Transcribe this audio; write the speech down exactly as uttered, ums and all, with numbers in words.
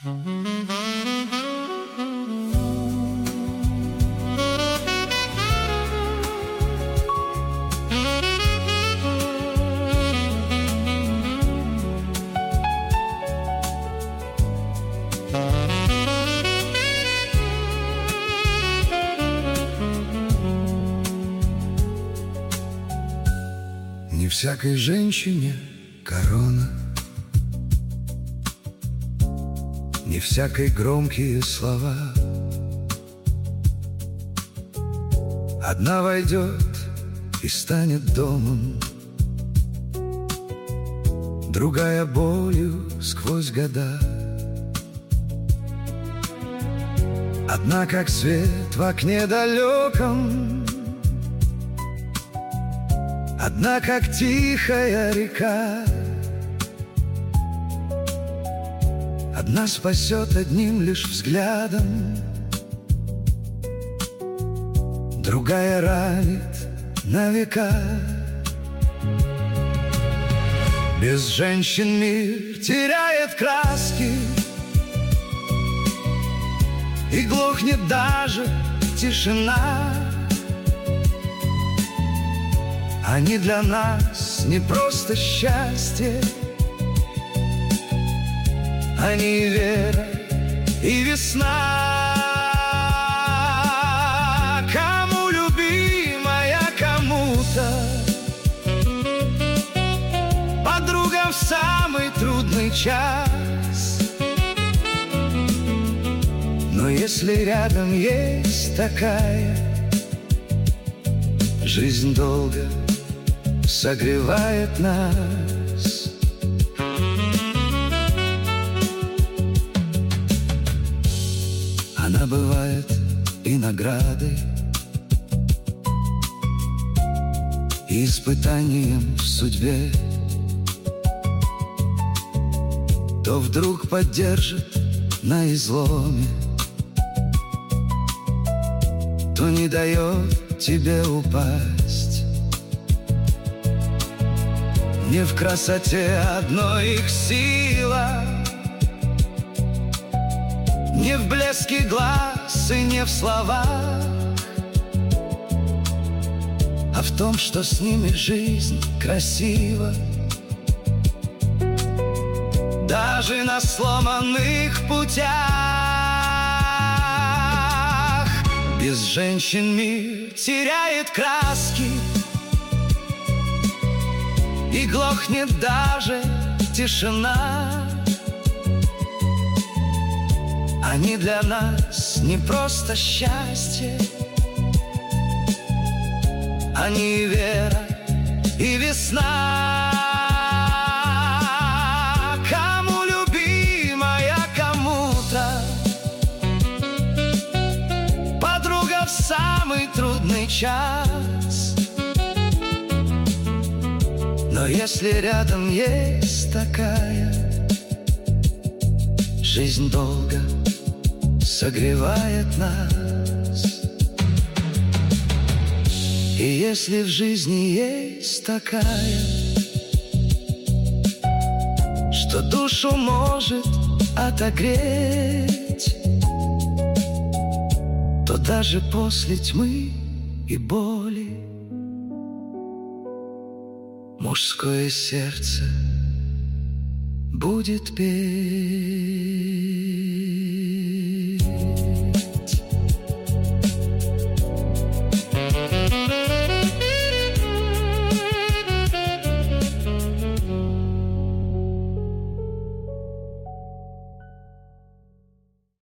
Не всякой женщине корона, не всякой громкие слова. Одна войдет и станет домом, другая болью сквозь года. Одна как свет в окне далеком, одна как тихая река. Одна спасет одним лишь взглядом, другая ранит на века. Без женщин мир теряет краски, и глохнет даже тишина. Они для нас не просто счастье, они и вера, и весна. Кому любимая, кому-то подруга в самый трудный час. Но если рядом есть такая, жизнь долго согревает нас. Она бывает и наградой, и испытанием в судьбе. То вдруг поддержит на изломе, то не дает тебе упасть. Не в красоте одной их сила, не в блеске глаз и не в словах, а в том, что с ними жизнь красива. Даже на сломанных путях. Без женщин мир теряет краски, и глохнет даже тишина. Они для нас не просто счастье, они и вера, и весна. Кому любимая, кому-то подруга в самый трудный час. Но если рядом есть такая, жизнь долго согревает нас. И если в жизни есть такая, что душу может отогреть, то даже после тьмы и боли мужское сердце будет петь.